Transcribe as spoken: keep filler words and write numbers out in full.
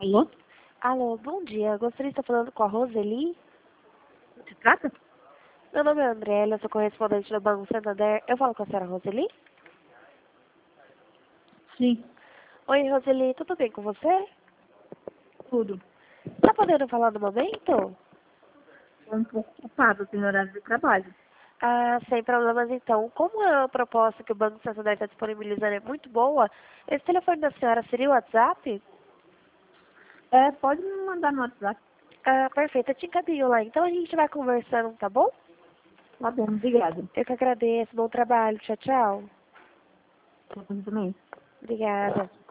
Alô? Alô, bom dia. Gostaria de estar falando com a Roseli. Se trata? Meu nome é Andrélia, eu sou correspondente do Banco Santander. Eu falo com a senhora Roseli? Sim, Oi, Roseli, tudo bem com você? tudo. Tá podendo falar no momento? Estou um pouco ocupado, tenho horário de trabalho. Ah, sem problemas então. Como a proposta que o Banco Santander está disponibilizando é muito boa, esse telefone da senhora seria o WhatsApp? É, pode me mandar no WhatsApp. Ah, perfeito, eu te encaminho lá. Então a gente vai conversando, tá bom? Tá bom, obrigada. Eu que agradeço. Bom trabalho. Tchau, tchau. Você também. Obrigada.